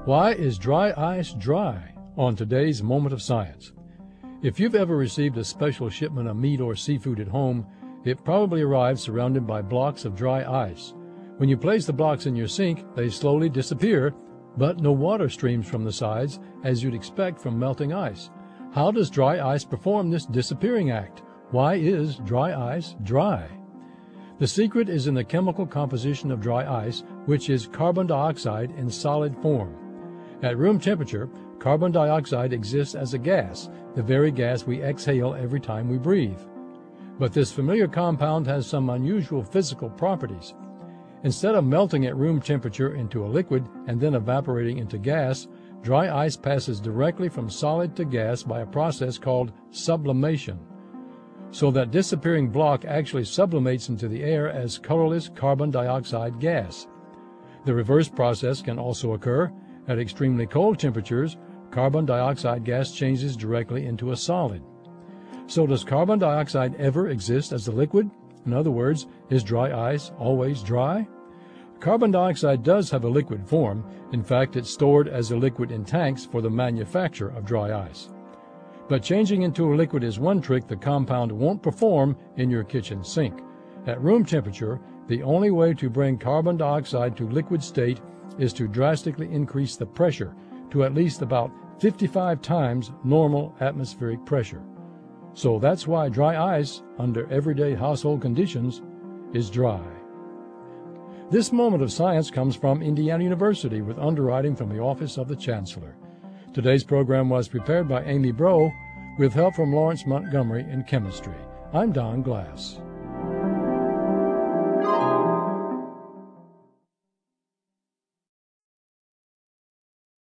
Why is dry ice dry? On today's Moment of Science. If you've ever received a special shipment of meat or seafood at home, it probably arrived surrounded by blocks of dry ice. When you place the blocks in your sink, they slowly disappear, but no water streams from the sides as you'd expect from melting ice. How does dry ice perform this disappearing act? Why is dry ice dry? The secret is in the chemical composition of dry ice, which is carbon dioxide in solid form. At room temperature, carbon dioxide exists as a gas, the very gas we exhale every time we breathe. But this familiar compound has some unusual physical properties. Instead of melting at room temperature into a liquid and then evaporating into gas, dry ice passes directly from solid to gas by a process called sublimation. So that disappearing block actually sublimates into the air as colorless carbon dioxide gas. The reverse process can also occur. At extremely cold temperatures, carbon dioxide gas changes directly into a solid. So does carbon dioxide ever exist as a liquid? In other words, is dry ice always dry? Carbon dioxide does have a liquid form. In fact, it's stored as a liquid in tanks for the manufacture of dry ice. But changing into a liquid is one trick the compound won't perform in your kitchen sink. At room temperature, the only way to bring carbon dioxide to liquid state is to drastically increase the pressure to at least about 55 times normal atmospheric pressure. So that's why dry ice, under everyday household conditions, is dry. This Moment of Science comes from Indiana University with underwriting from the Office of the Chancellor. Today's program was prepared by Amy Breaux with help from Lawrence Montgomery in chemistry. I'm Don Glass.